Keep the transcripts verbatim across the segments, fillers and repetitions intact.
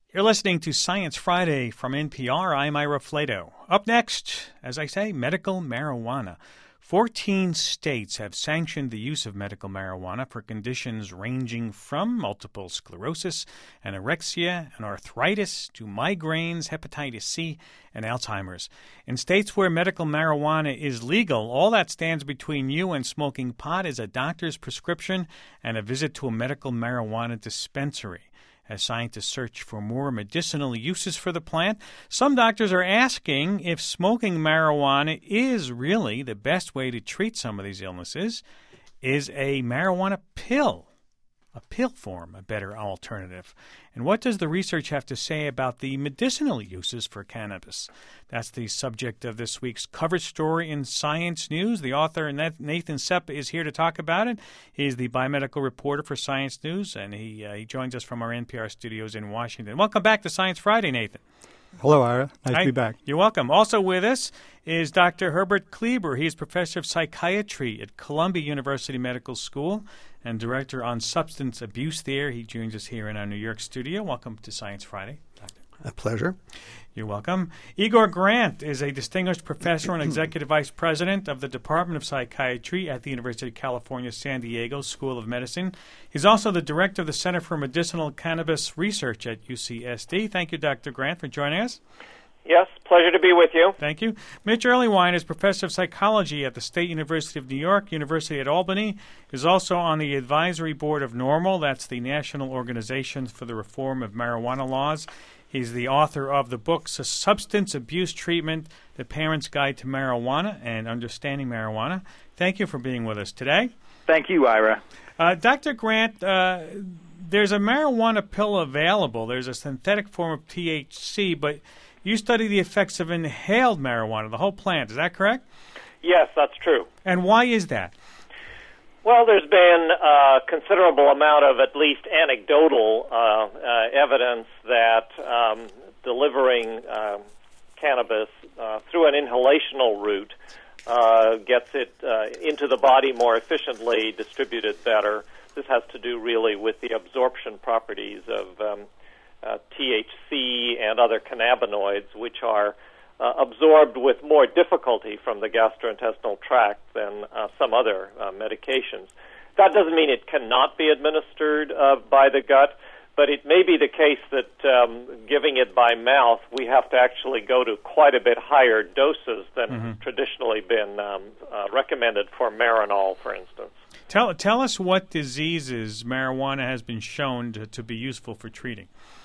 You're listening to Science Friday from N P R. I'm Ira Flato. Up next, as I say, medical marijuana. Fourteen states have sanctioned the use of medical marijuana for conditions ranging from multiple sclerosis, anorexia, and arthritis to migraines, hepatitis C, and Alzheimer's. In states where medical marijuana is legal, all that stands between you and smoking pot is a doctor's prescription and a visit to a medical marijuana dispensary. As scientists search for more medicinal uses for the plant, some doctors are asking if smoking marijuana is really the best way to treat some of these illnesses. Is a marijuana pill, a pill form, a better alternative? And what does the research have to say about the medicinal uses for cannabis? That's the subject of this week's cover story in Science News. The author, Nathan Sepp, is here to talk about it. He's the biomedical reporter for Science News, and he, uh, he joins us from our N P R studios in Washington. Welcome back to Science Friday, Nathan. Hello, Ira. Nice Hi. to be back. You're welcome. Also with us is Doctor Herbert Kleber. He is professor of psychiatry at Columbia University Medical School and director on substance abuse there. He joins us here in our New York studio. Welcome to Science Friday, Doctor. A pleasure. You're welcome. Igor Grant is a distinguished professor and executive vice president of the Department of Psychiatry at the University of California, San Diego School of Medicine. He's also the director of the Center for Medicinal Cannabis Research at U C S D. Thank you, Doctor Grant, for joining us. Yes, pleasure to be with you. Thank you. Mitch Earleywine is professor of psychology at the State University of New York, University at Albany. Is also on the advisory board of NORML. That's the National Organization for the Reform of Marijuana Laws. He's the author of the books Substance Abuse Treatment, The Parent's Guide to Marijuana, and Understanding Marijuana. Thank you for being with us today. Thank you, Ira. Uh, Doctor Grant, uh, there's a marijuana pill available. There's a synthetic form of T H C, but you study the effects of inhaled marijuana, the whole plant. Is that correct? Yes, that's true. And why is that? Well, there's been a considerable amount of at least anecdotal uh, uh, evidence that um, delivering uh, cannabis uh, through an inhalational route uh, gets it uh, into the body more efficiently, distributed better. This has to do really with the absorption properties of um, uh, T H C and other cannabinoids, which are Uh, absorbed with more difficulty from the gastrointestinal tract than uh, some other uh, medications. That doesn't mean it cannot be administered uh, by the gut, but it may be the case that um, giving it by mouth, we have to actually go to quite a bit higher doses than mm-hmm. traditionally been um, uh, recommended for Marinol, for instance. Tell, tell us what diseases marijuana has been shown to, to be useful for treating.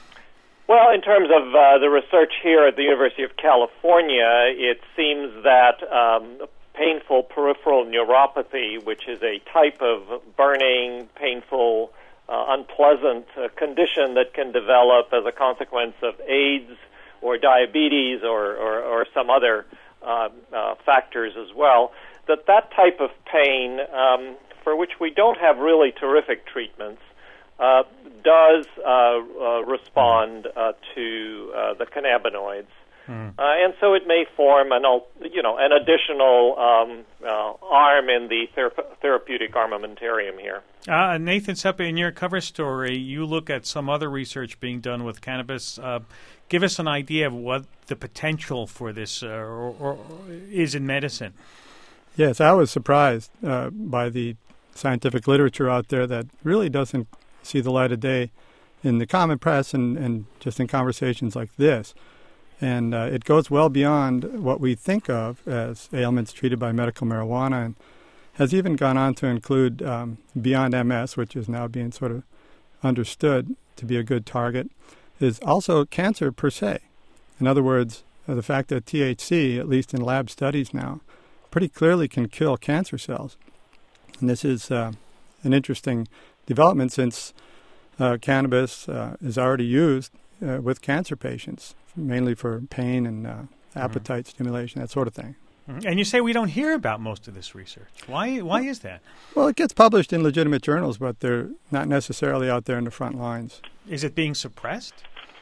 Well, in terms of uh, the research here at the University of California, it seems that um, painful peripheral neuropathy, which is a type of burning, painful, uh, unpleasant uh, condition that can develop as a consequence of AIDS or diabetes or, or, or some other uh, uh, factors as well, that that type of pain, um, for which we don't have really terrific treatments, Uh, does uh, uh, respond uh, to uh, the cannabinoids, mm. uh, and so it may form an, you know, an additional um, uh, arm in the thera- therapeutic armamentarium here. Uh, Nathan Sepp, in your cover story, you look at some other research being done with cannabis. Uh, give us an idea of what the potential for this uh, or, or is in medicine. Yes, I was surprised uh, by the scientific literature out there that really doesn't see the light of day in the common press and, and just in conversations like this. And uh, it goes well beyond what we think of as ailments treated by medical marijuana, and has even gone on to include um, beyond M S, which is now being sort of understood to be a good target, is also cancer per se. In other words, uh, the fact that T H C, at least in lab studies now, pretty clearly can kill cancer cells. And this is uh, an interesting development since uh, cannabis uh, is already used uh, with cancer patients, mainly for pain and uh, appetite mm-hmm. stimulation, that sort of thing. Mm-hmm. And you say we don't hear about most of this research. Why Why is that? Well, it gets published in legitimate journals, but they're not necessarily out there in the front lines. Is it being suppressed?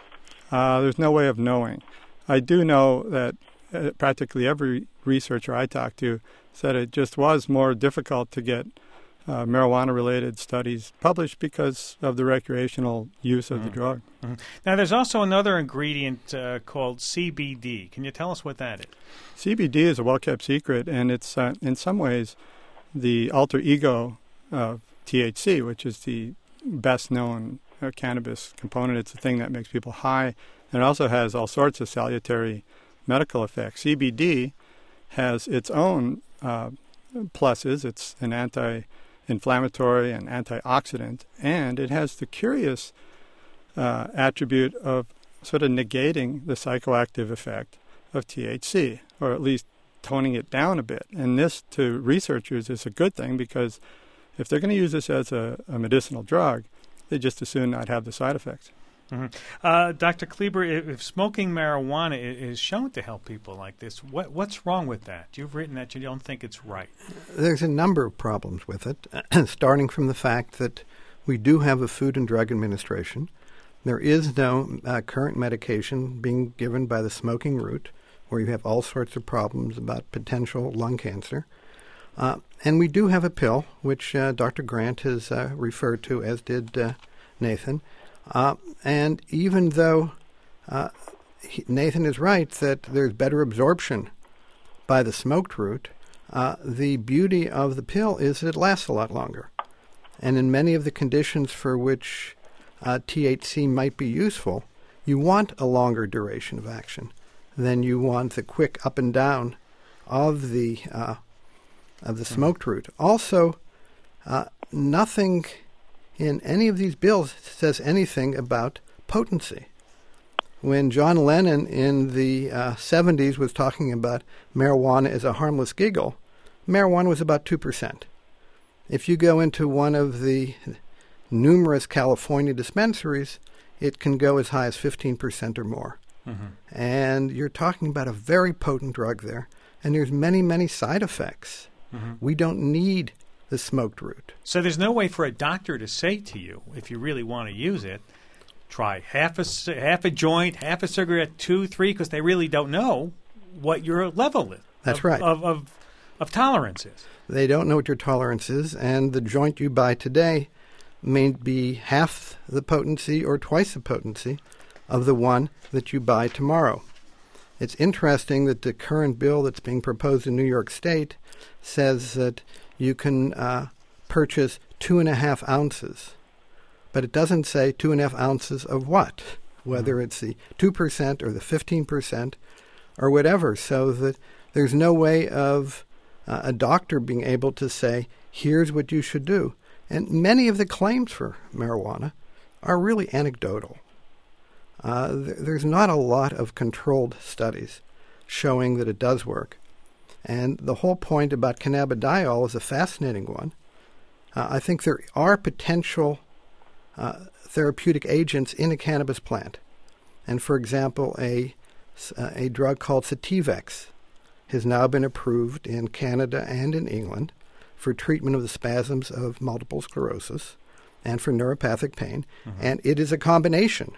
Uh, there's no way of knowing. I do know that uh, practically every researcher I talked to said it just was more difficult to get uh, marijuana-related studies published because of the recreational use of mm-hmm. the drug. Mm-hmm. Now, there's also another ingredient uh, called C B D. Can you tell us what that is? C B D is a well-kept secret, and it's uh, in some ways the alter ego of T H C, which is the best-known uh, cannabis component. It's the thing that makes people high, and it also has all sorts of salutary medical effects. C B D has its own uh, pluses. It's an anti-inflammatory and antioxidant, and it has the curious uh, attribute of sort of negating the psychoactive effect of T H C, or at least toning it down a bit. And this, to researchers, is a good thing, because if they're going to use this as a, a medicinal drug, they just as soon not have the side effects. Mm-hmm. Uh, Doctor Kleber, if, if smoking marijuana is shown to help people like this, what, what's wrong with that? You've written that you don't think it's right. There's a number of problems with it, starting from the fact that we do have a Food and Drug Administration. There is no uh, current medication being given by the smoking route, where you have all sorts of problems about potential lung cancer. Uh, and we do have a pill, which uh, Doctor Grant has uh, referred to, as did uh, Nathan. Uh, and even though uh, he, Nathan is right that there's better absorption by the smoked route, uh, the beauty of the pill is that it lasts a lot longer. And in many of the conditions for which uh, T H C might be useful, you want a longer duration of action than you want the quick up and down of the uh, of the smoked route. Also, uh, nothing in any of these bills says anything about potency. When John Lennon in the uh, seventies was talking about marijuana as a harmless giggle, marijuana was about two percent. If you go into one of the numerous California dispensaries, it can go as high as fifteen percent or more. Mm-hmm. And you're talking about a very potent drug there, and there's many, many side effects. Mm-hmm. We don't need the smoked route. So there's no way for a doctor to say to you, if you really want to use it, try half a, half a joint, half a cigarette, two, three, because they really don't know what your level is. That's of, right. Of, of, of tolerance is. They don't know what your tolerance is, and the joint you buy today may be half the potency or twice the potency of the one that you buy tomorrow. It's interesting that the current bill that's being proposed in New York State says that you can uh, purchase two and a half ounces, but it doesn't say two and a half ounces of what, whether mm-hmm. it's the two percent or the fifteen percent or whatever, so that there's no way of uh, a doctor being able to say, here's what you should do. And many of the claims for marijuana are really anecdotal. Uh, th- there's not a lot of controlled studies showing that it does work. And the whole point about cannabidiol is a fascinating one. Uh, I think there are potential uh, therapeutic agents in a cannabis plant. And for example, a, a drug called Sativex has now been approved in Canada and in England for treatment of the spasms of multiple sclerosis and for neuropathic pain. Mm-hmm. And it is a combination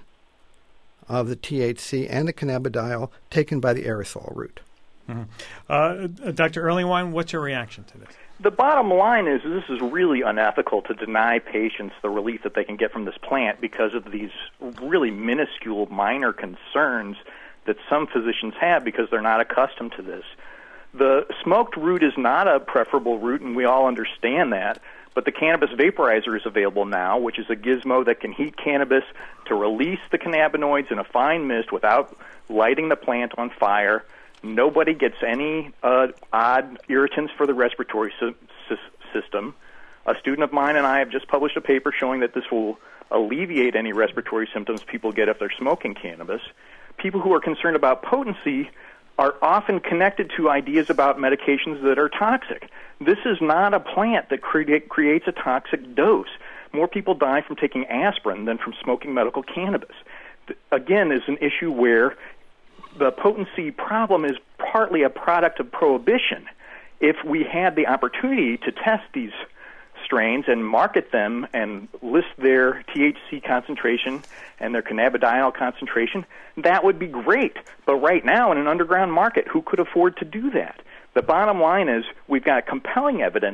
of the T H C and the cannabidiol taken by the aerosol route. Mm-hmm. Uh, Doctor Earlywine, what's your reaction to this? The bottom line is this is really unethical to deny patients the relief that they can get from this plant because of these really minuscule, minor concerns that some physicians have because they're not accustomed to this. The smoked route is not a preferable route, and we all understand that. But the cannabis vaporizer is available now, which is a gizmo that can heat cannabis to release the cannabinoids in a fine mist without lighting the plant on fire. Nobody gets any uh, odd irritants for the respiratory sy- sy- system. A student of mine and I have just published a paper showing that this will alleviate any respiratory symptoms people get if they're smoking cannabis. People who are concerned about potency are often connected to ideas about medications that are toxic. This is not a plant that cre- creates a toxic dose. More people die from taking aspirin than from smoking medical cannabis. Th- again, is an issue where the potency problem is partly a product of prohibition. If we had the opportunity to test these strains and market them and list their T H C concentration and their cannabidiol concentration, that would be great. But right now, in an underground market, who could afford to do that? The bottom line is we've got compelling evidence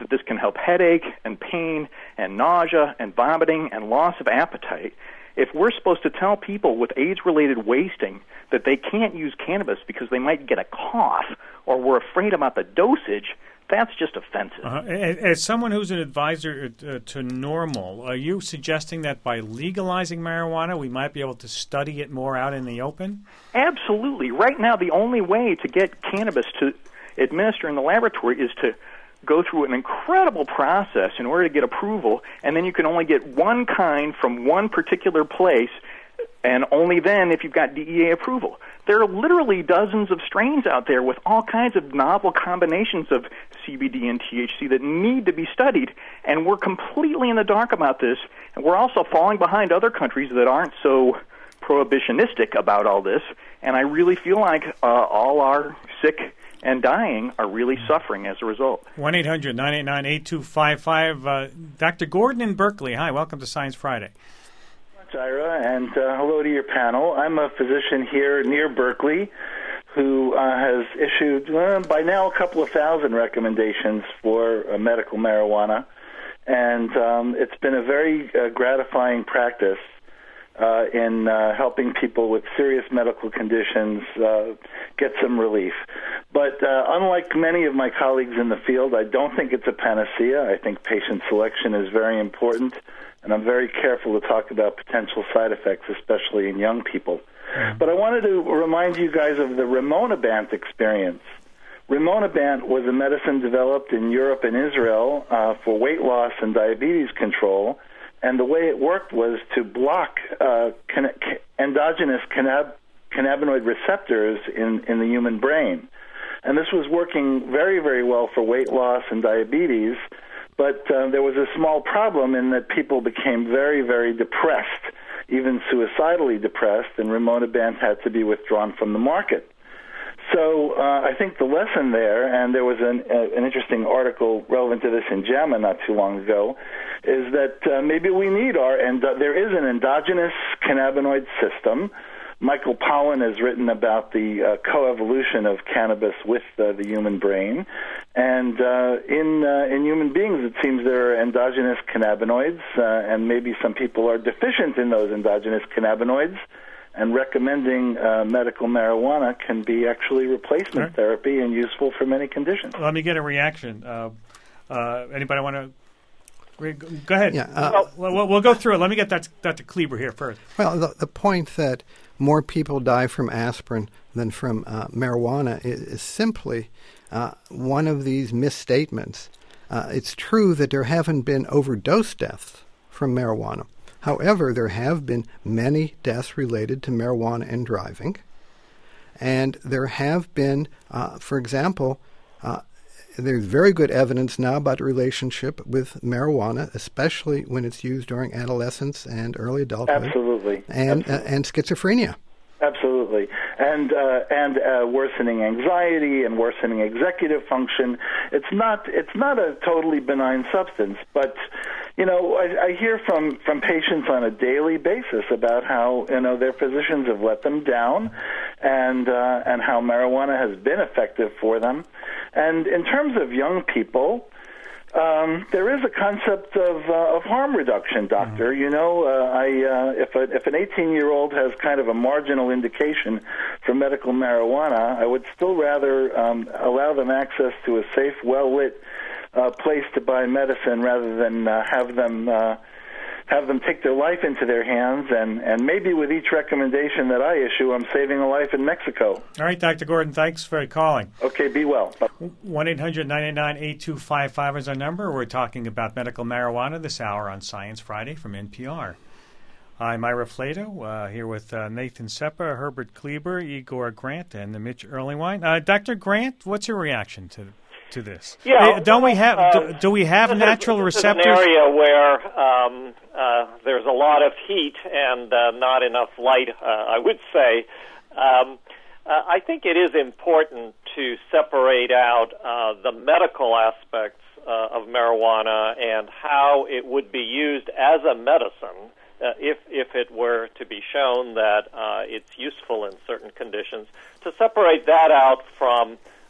that this can help headache and pain and nausea and vomiting and loss of appetite, if we're supposed to tell people with age-related wasting that they can't use cannabis because they might get a cough or we're afraid about the dosage, that's just offensive. Uh-huh. As someone who's an advisor uh, to NORML, are you suggesting that by legalizing marijuana, we might be able to study it more out in the open? Absolutely. Right now, the only way to get cannabis to administer in the laboratory is to go through an incredible process in order to get approval, and then you can only get one kind from one particular place, and only then if you've got D E A approval. There are literally dozens of strains out there with all kinds of novel combinations of C B D and T H C that need to be studied, and we're completely in the dark about this, and we're also falling behind other countries that aren't so prohibitionistic about all this, and I really feel like uh, all our sick and dying are really suffering as a result. one eight hundred nine eight nine eight two five five. Uh, Doctor Gordon in Berkeley, hi, welcome to Science Friday. Ira, and uh, hello to your panel. I'm a physician here near Berkeley who uh, has issued, uh, by now, a couple of thousand recommendations for uh, medical marijuana, and um, it's been a very uh, gratifying practice uh, in uh, helping people with serious medical conditions uh, get some relief. But uh, unlike many of my colleagues in the field, I don't think it's a panacea. I think patient selection is very important, and I'm very careful to talk about potential side effects, especially in young people. Mm-hmm. But I wanted to remind you guys of the Rimonabant experience. Rimonabant was a medicine developed in Europe and Israel uh, for weight loss and diabetes control, and the way it worked was to block uh, can- endogenous cannab- cannabinoid receptors in, in the human brain. And this was working very, very well for weight loss and diabetes, but uh, there was a small problem in that people became very, very depressed, even suicidally depressed, and Rimonabant had to be withdrawn from the market. So uh, I think the lesson there, and there was an, uh, an interesting article relevant to this in JAMA not too long ago, is that uh, maybe we need our, and there is an endogenous cannabinoid system. Michael Pollan has written about the uh, coevolution of cannabis with uh, the human brain. And uh, in uh, in human beings, it seems there are endogenous cannabinoids, uh, and maybe some people are deficient in those endogenous cannabinoids, and recommending uh, medical marijuana can be actually replacement right. therapy and useful for many conditions. Let me get a reaction. Uh, uh, anybody want to... Go ahead. Yeah, uh, well, we'll, we'll go through it. Let me get that, Doctor Kleber here first. Well, the, the point that more people die from aspirin than from uh, marijuana is, is simply uh, one of these misstatements. Uh, it's true that there haven't been overdose deaths from marijuana. However, there have been many deaths related to marijuana and driving. And there have been, uh, for example, uh, there's very good evidence now about the relationship with marijuana, especially when it's used during adolescence and early adulthood. Absolutely. And, Absolutely. Uh, and schizophrenia. Absolutely. And uh, and uh, worsening anxiety and worsening executive function. It's not it's not a totally benign substance, but you know, I, I hear from, from patients on a daily basis about how, you know, their physicians have let them down, and uh, and how marijuana has been effective for them. And in terms of young people, um, there is a concept of uh, of harm reduction, doctor. Mm-hmm. You know, uh, I uh, if a, if an eighteen-year-old has kind of a marginal indication for medical marijuana, I would still rather um, allow them access to a safe, well-lit uh, place to buy medicine rather than uh, have them uh, have them take their life into their hands. And, and maybe with each recommendation that I issue, I'm saving a life in Mexico. All right, Doctor Gordon, thanks for calling. Okay, be well. one eight hundred nine eight nine eight two five five is our number. We're talking about medical marijuana this hour on Science Friday from N P R. I'm Ira Flato, uh, here with uh, Nathan Seppa, Herbert Kleber, Igor Grant, and Mitch Earlywine. Uh, Doctor Grant, what's your reaction to to this? Yeah, hey, don't we have uh, do, do we have this natural is, this receptors? This is an area where um, uh, there's a lot of heat and uh, not enough light, uh, I would say. Um, uh, I think it is important to separate out uh, the medical aspects uh, of marijuana and how it would be used as a medicine uh, if if it were to be shown that uh, it's useful in certain conditions. To separate that out from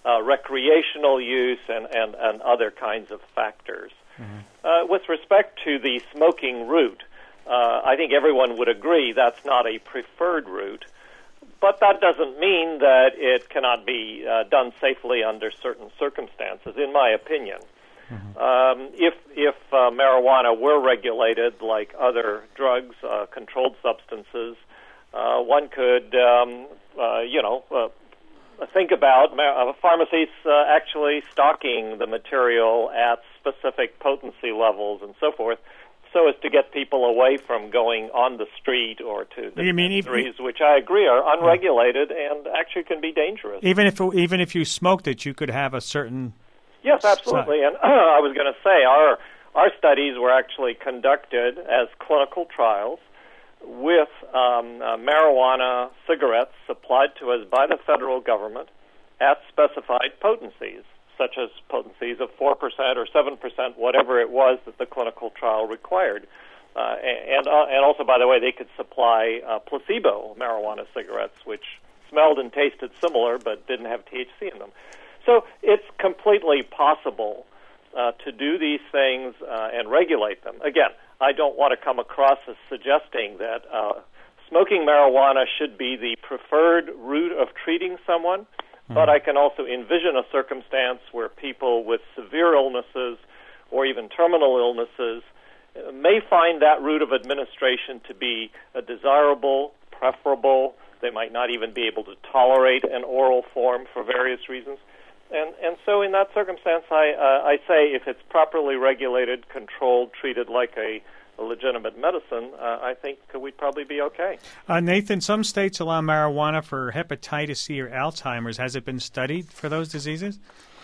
uh, recreational use, and, and, and other kinds of factors. Mm-hmm. Uh, with respect to the smoking route, uh, I think everyone would agree that's not a preferred route, but that doesn't mean that it cannot be uh, done safely under certain circumstances, in my opinion. Mm-hmm. Um, if if uh, marijuana were regulated like other drugs, uh, controlled substances, uh, one could, um, uh, you know, uh, think about uh, pharmacies uh, actually stocking the material at specific potency levels and so forth, so as to get people away from going on the street or to dispensaries, which I agree are unregulated and actually can be dangerous. Even if even if you smoked it, you could have a certain... Yes, absolutely. And uh, I was going to say, our our studies were actually conducted as clinical trials with um, uh, marijuana cigarettes supplied to us by the federal government at specified potencies, such as potencies of four percent or seven percent, whatever it was that the clinical trial required. Uh, and, uh, and also, by the way, they could supply uh, placebo marijuana cigarettes, which smelled and tasted similar but didn't have T H C in them. So it's completely possible uh, to do these things uh, and regulate them. Again, I don't want to come across as suggesting that uh, smoking marijuana should be the preferred route of treating someone, mm-hmm. but I can also envision a circumstance where people with severe illnesses or even terminal illnesses uh, may find that route of administration to be uh, desirable, preferable. They might not even be able to tolerate an oral form for various reasons. And and so in that circumstance, I uh, I say if it's properly regulated, controlled, treated like a, a legitimate medicine, uh, I think we'd probably be okay. Uh, Nathan, some states allow marijuana for hepatitis C or Alzheimer's. Has it been studied for those diseases?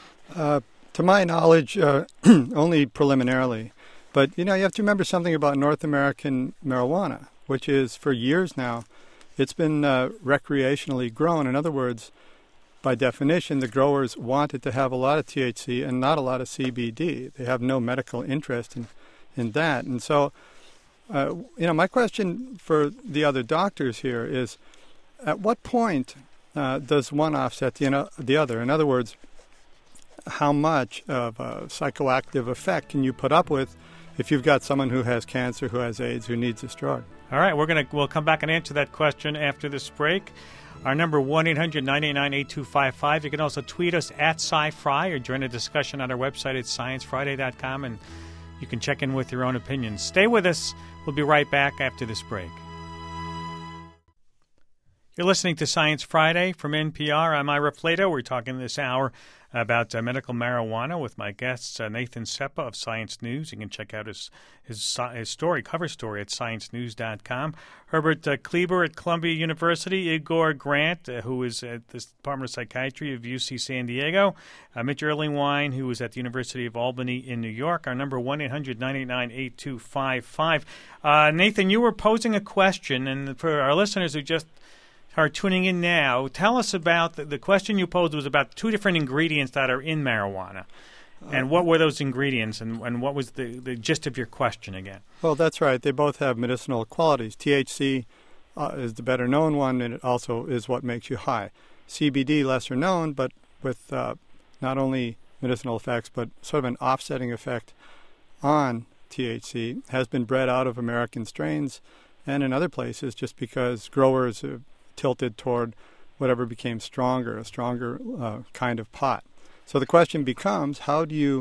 Uh, to my knowledge, uh, only preliminarily. But, you know, you have to remember something about North American marijuana, which is for years now, it's been uh, recreationally grown. In other words, by definition, the growers wanted to have a lot of T H C and not a lot of C B D. They have no medical interest in, in that. And so, uh, you know, my question for the other doctors here is, at what point uh, does one offset the, you know, the other? In other words, how much of a psychoactive effect can you put up with if you've got someone who has cancer, who has AIDS, who needs this drug? All right, we're gonna we'll come back and answer that question after this break. Our number, one eight hundred nine eight nine eight two five five. You can also tweet us at SciFri or join a discussion on our website at science friday dot com, and you can check in with your own opinions. Stay with us. We'll be right back after this break. You're listening to Science Friday from N P R. I'm Ira Flato. We're talking this hour about uh, medical marijuana with my guests, uh, Nathan Seppa of Science News. You can check out his his, his story, cover story, at science news dot com. Herbert uh, Kleber at Columbia University. Igor Grant, uh, who is at the Department of Psychiatry of U C San Diego. Uh, Mitch Erlingwein, who is at the University of Albany in New York. Our number, one eight hundred nine eight nine eight two five five. Uh, Nathan, you were posing a question, and for our listeners who just are tuning in now, tell us about the, the question you posed was about two different ingredients that are in marijuana. And what were those ingredients, and, and what was the, the gist of your question again? Well, that's right. They both have medicinal qualities. T H C uh, is the better known one, and it also is what makes you high. C B D, lesser known, but with uh, not only medicinal effects, but sort of an offsetting effect on T H C, has been bred out of American strains and in other places just because growers have tilted toward whatever became stronger, a stronger uh, kind of pot. So the question becomes, how do you,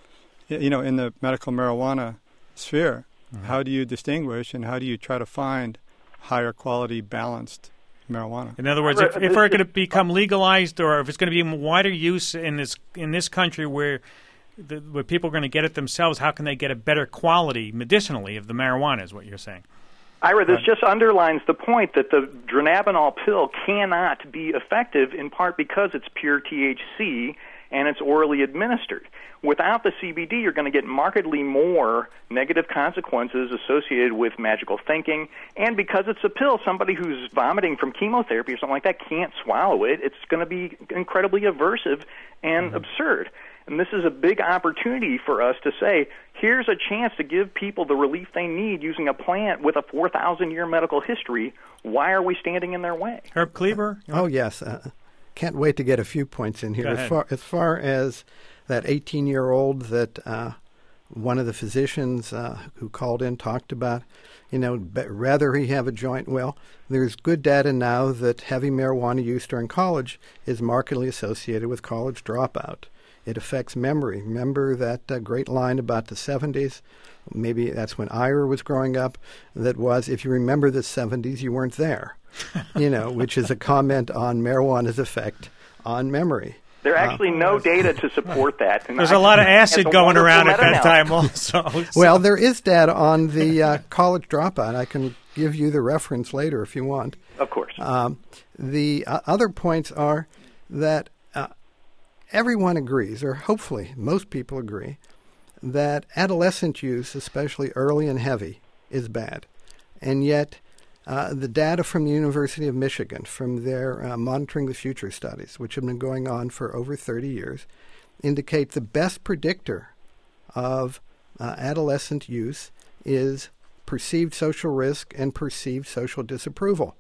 you know, in the medical marijuana sphere, mm-hmm. how do you distinguish and how do you try to find higher quality, balanced marijuana? In other words, if, if we're going to become legalized, or if it's going to be in wider use in this in this country where the, where people are going to get it themselves, how can they get a better quality medicinally of the marijuana, is what you're saying? Ira, this just underlines the point that the dronabinol pill cannot be effective, in part because it's pure T H C and it's orally administered. Without the C B D, you're going to get markedly more negative consequences associated with magical thinking, and because it's a pill, somebody who's vomiting from chemotherapy or something like that can't swallow it. It's going to be incredibly aversive and mm-hmm. absurd. And this is a big opportunity for us to say, here's a chance to give people the relief they need using a plant with a four thousand year medical history. Why are we standing in their way? Herb Kleber? Oh, yes. Uh, can't wait to get a few points in here. Go ahead. As far, as far as that eighteen-year-old that uh, one of the physicians uh, who called in talked about, you know, be, rather he have a joint. Well, there's good data now that heavy marijuana use during college is markedly associated with college dropout. It affects memory. Remember that uh, great line about the seventies? Maybe that's when Ira was growing up. That was, if you remember the seventies, you weren't there, you know, which is a comment on marijuana's effect on memory. There are actually uh, no data to support that. And There's a lot of acid going around at that time also. So. Well, there is data on the uh, college dropout. I can give you the reference later if you want. Of course. Um, the uh, other points are that uh, everyone agrees, or hopefully most people agree, that adolescent use, especially early and heavy, is bad. And yet Uh, the data from the University of Michigan, from their uh, Monitoring the Future studies, which have been going on for over thirty years, indicate the best predictor of uh, adolescent use is perceived social risk and perceived social disapproval.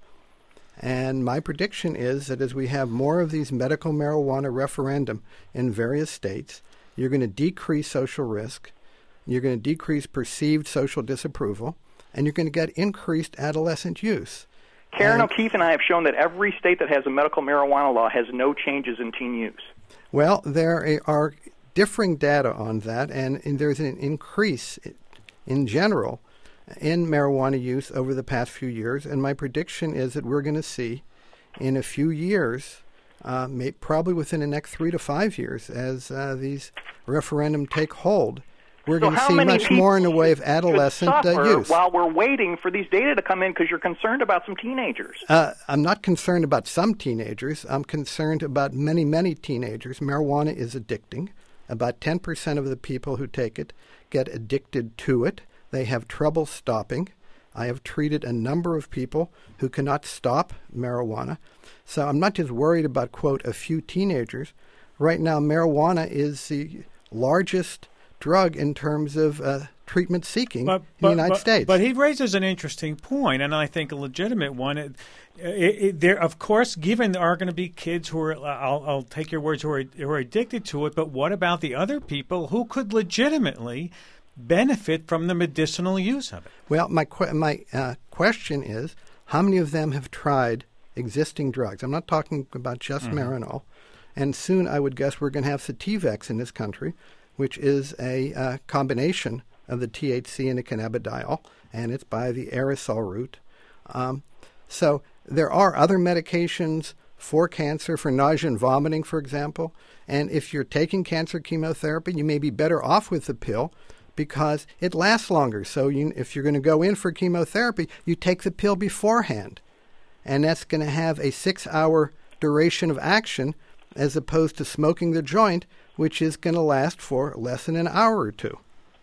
And my prediction is that as we have more of these medical marijuana referendum in various states, you're going to decrease social risk, you're going to decrease perceived social disapproval, and you're going to get increased adolescent use. Karen and, O'Keefe and I have shown that every state that has a medical marijuana law has no changes in teen use. Well, there are differing data on that, and, and there's an increase in general in marijuana use over the past few years, and my prediction is that we're going to see in a few years, uh, may, probably within the next three to five years, as uh, these referendum take hold, we're so going to see much more in the way of adolescent uh, use. While we're waiting for these data to come in because you're concerned about some teenagers. Uh, I'm not concerned about some teenagers. I'm concerned about many, many teenagers. Marijuana is addicting. About ten percent of the people who take it get addicted to it. They have trouble stopping. I have treated a number of people who cannot stop marijuana. So I'm not just worried about, quote, a few teenagers. Right now, marijuana is the largest drug in terms of uh, treatment seeking but, in but, the United but, States. But he raises an interesting point, and I think a legitimate one. It, it, it, there, of course, given there are going to be kids who are, I'll, I'll take your words, who are, who are addicted to it, but what about the other people who could legitimately benefit from the medicinal use of it? Well, my, que- my uh, question is, how many of them have tried existing drugs? I'm not talking about just mm-hmm. Marinol. And soon I would guess we're going to have Sativex in this country, which is a uh, combination of the T H C and the cannabidiol, and it's by the aerosol route. Um, so there are other medications for cancer, for nausea and vomiting, for example. And if you're taking cancer chemotherapy, you may be better off with the pill because it lasts longer. So you, if you're going to go in for chemotherapy, you take the pill beforehand. And that's going to have a six-hour duration of action as opposed to smoking the joint, which is going to last for less than an hour or two.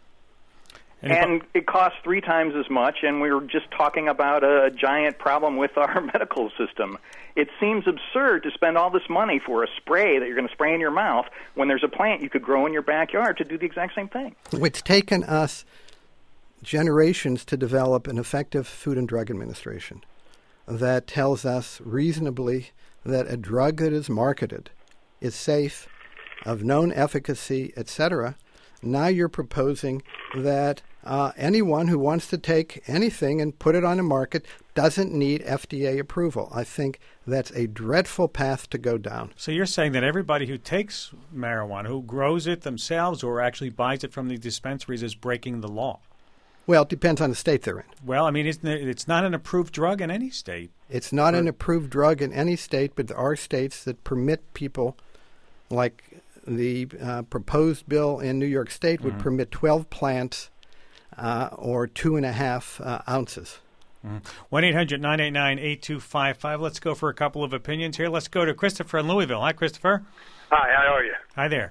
And it costs three times as much, and we were just talking about a giant problem with our medical system. It seems absurd to spend all this money for a spray that you're going to spray in your mouth when there's a plant you could grow in your backyard to do the exact same thing. It's taken us generations to develop an effective Food and Drug Administration that tells us reasonably that a drug that is marketed is safe, of known efficacy, et cetera. Now you're proposing that uh, anyone who wants to take anything and put it on the market doesn't need F D A approval. I think that's a dreadful path to go down. So you're saying that everybody who takes marijuana, who grows it themselves or actually buys it from the dispensaries, is breaking the law? Well, it depends on the state they're in. Well, I mean, isn't it, it's not an approved drug in any state. It's not or, an approved drug in any state, but there are states that permit people, like the uh, proposed bill in New York State would mm-hmm. permit twelve plants uh, or two and a half uh, ounces. one eight hundred nine eight nine eight two five five. Let's go for a couple of opinions here. Let's go to Christopher in Louisville. Hi, Christopher. Hi, how are you? Hi there.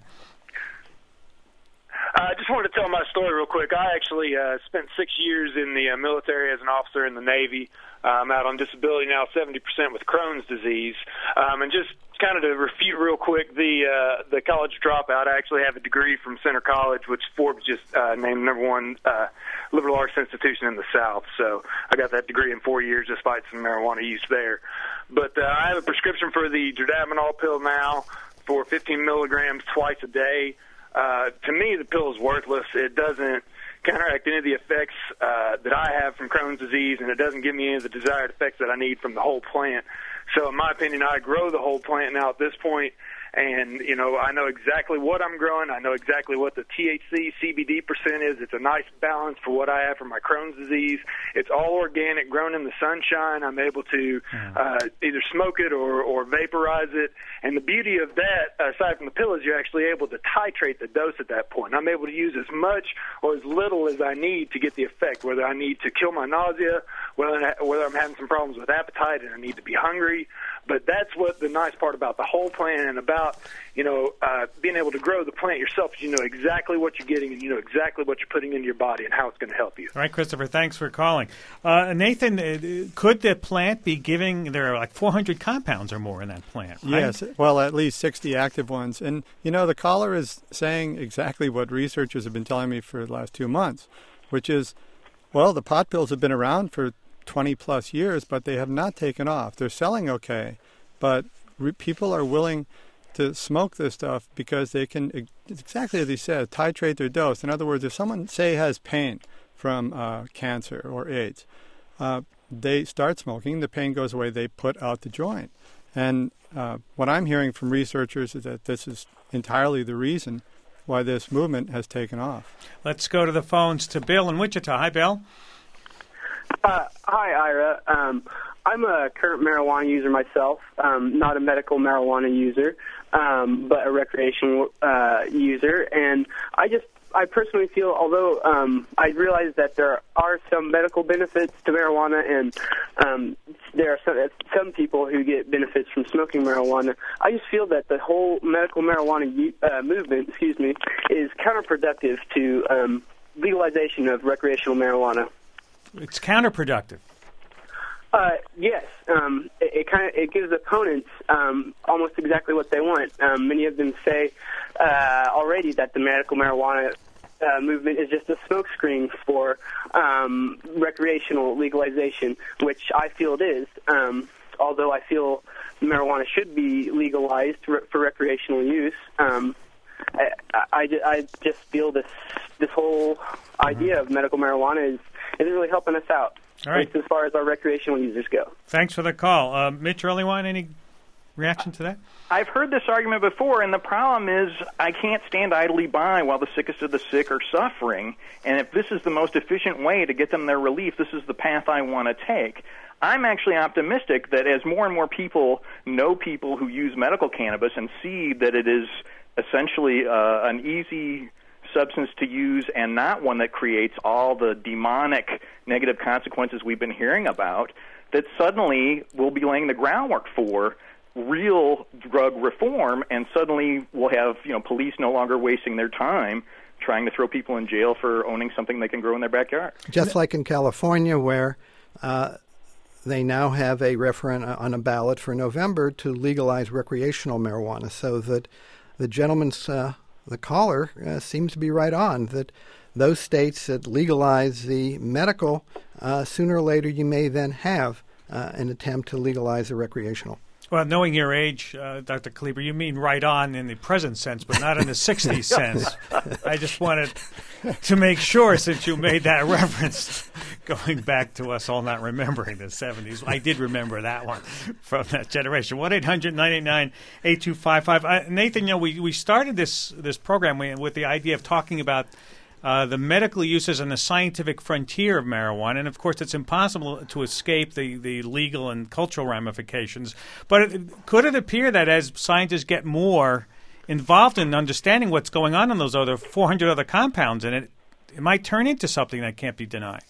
I uh, just wanted to tell my story real quick. I actually uh, spent six years in the uh, military as an officer in the Navy. Uh, I'm out on disability now, seventy percent with Crohn's disease. Um, and just kind of to refute real quick the uh, the college dropout, I actually have a degree from Centre College, which Forbes just uh, named number one uh, liberal arts institution in the South. So I got that degree in four years despite some marijuana use there. But uh, I have a prescription for the Dronabinol pill now for fifteen milligrams twice a day. Uh, to me, the pill is worthless. It doesn't counteract any of the effects uh, that I have from Crohn's disease, and it doesn't give me any of the desired effects that I need from the whole plant. So in my opinion, I grow the whole plant now at this point, and, you know, I know exactly what I'm growing. I know exactly what the T H C, C B D percent is. It's a nice balance for what I have for my Crohn's disease. It's all organic, grown in the sunshine. I'm able to uh, either smoke it or, or vaporize it. And the beauty of that, aside from the pill, is you're actually able to titrate the dose at that point. I'm able to use as much or as little as I need to get the effect, whether I need to kill my nausea, whether, whether I'm having some problems with appetite and I need to be hungry. But that's what the nice part about the whole plant and about, you know, uh, being able to grow the plant yourself is you know exactly what you're getting and you know exactly what you're putting into your body and how it's going to help you. All right, Christopher, thanks for calling. Uh, Nathan, uh, could the plant be giving, there are like four hundred compounds or more in that plant, right? Yes, well, at least sixty active ones. And, you know, the caller is saying exactly what researchers have been telling me for the last two months, which is, well, the pot pills have been around for twenty plus years, but they have not taken off. They're selling okay, but re- people are willing to smoke this stuff because they can, exactly as he said, titrate their dose. In other words, if someone, say, has pain from uh, cancer or AIDS, uh, they start smoking, the pain goes away, they put out the joint. And uh, what I'm hearing from researchers is that this is entirely the reason why this movement has taken off. Let's go to the phones to Bill in Wichita. Hi, Bill. Uh, hi, Ira. Um, I'm a current marijuana user myself, um, not a medical marijuana user, um, but a recreational uh, user. And I just, I personally feel, although um, I realize that there are some medical benefits to marijuana and um, there are some, some people who get benefits from smoking marijuana, I just feel that the whole medical marijuana uh, movement, excuse me, is counterproductive to um, legalization of recreational marijuana. It's counterproductive. Uh, yes, um, it, it kind of it gives opponents um, almost exactly what they want. Um, many of them say uh, already that the medical marijuana uh, movement is just a smokescreen for um, recreational legalization, which I feel it is. Um, although I feel marijuana should be legalized for, for recreational use. Um, I, I, I just feel this this whole idea of medical marijuana is isn't really helping us out, all right, as far as our recreational users go. Thanks for the call. Uh, Mitch Earlywine, any reaction to that? I've heard this argument before, and the problem is I can't stand idly by while the sickest of the sick are suffering, and if this is the most efficient way to get them their relief, this is the path I want to take. I'm actually optimistic that as more and more people know people who use medical cannabis and see that it is essentially uh, an easy substance to use and not one that creates all the demonic negative consequences we've been hearing about, that suddenly we'll be laying the groundwork for real drug reform, and suddenly we'll have, you know, police no longer wasting their time trying to throw people in jail for owning something they can grow in their backyard. Just like in California, where uh, they now have a referendum on a ballot for November to legalize recreational marijuana, so that the gentleman's uh, the caller uh, seems to be right on, that those states that legalize the medical, uh, sooner or later you may then have uh, an attempt to legalize the recreational. Well, knowing your age, uh, Doctor Kleber, you mean right on in the present sense, but not in the sixties sense. I just wanted to make sure, since you made that reference, going back to us all not remembering the seventies. I did remember that one from that generation. one eight hundred nine eight nine eight two five five. Uh, Nathan, you know, we, we started this, this program with the idea of talking about Uh, the medical uses and the scientific frontier of marijuana. And, of course, it's impossible to escape the, the legal and cultural ramifications. But it, could it appear that as scientists get more involved in understanding what's going on in those other four hundred other compounds in it, it might turn into something that can't be denied?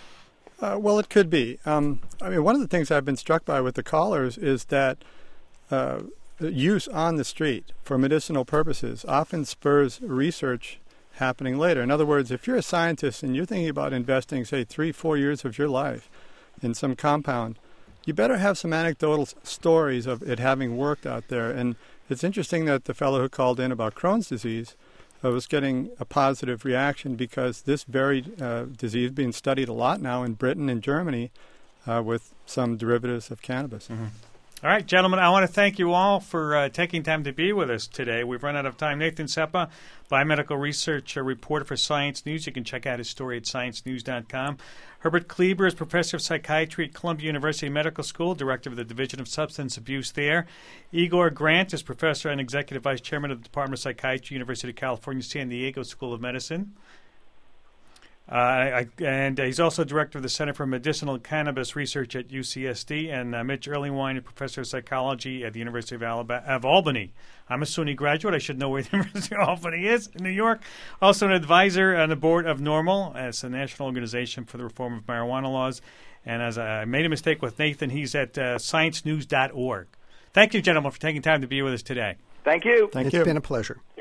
Uh, well, it could be. Um, I mean, one of the things I've been struck by with the callers is that uh, use on the street for medicinal purposes often spurs research happening later. In other words, if you're a scientist and you're thinking about investing, say, three, four years of your life in some compound, you better have some anecdotal s- stories of it having worked out there. And it's interesting that the fellow who called in about Crohn's disease uh, was getting a positive reaction, because this very uh, disease is being studied a lot now in Britain and Germany uh, with some derivatives of cannabis. Mm-hmm. All right, gentlemen, I want to thank you all for uh, taking time to be with us today. We've run out of time. Nathan Seppa, biomedical research uh, reporter for Science News. You can check out his story at science news dot com. Herbert Kleber is professor of psychiatry at Columbia University Medical School, director of the Division of Substance Abuse there. Igor Grant is professor and executive vice chairman of the Department of Psychiatry, University of California, San Diego School of Medicine. Uh, I, and he's also director of the Center for Medicinal Cannabis Research at U C S D, and uh, Mitch Earlywine, a professor of psychology at the University of, Alabama, of Albany. I'm a SUNY graduate. I should know where the University of Albany is in New York. Also an advisor on the board of NORML, as a national organization for the reform of marijuana laws. And as I made a mistake with Nathan, he's at uh, science news dot org. Thank you, gentlemen, for taking time to be with us today. Thank you. Thank it's you. been a pleasure.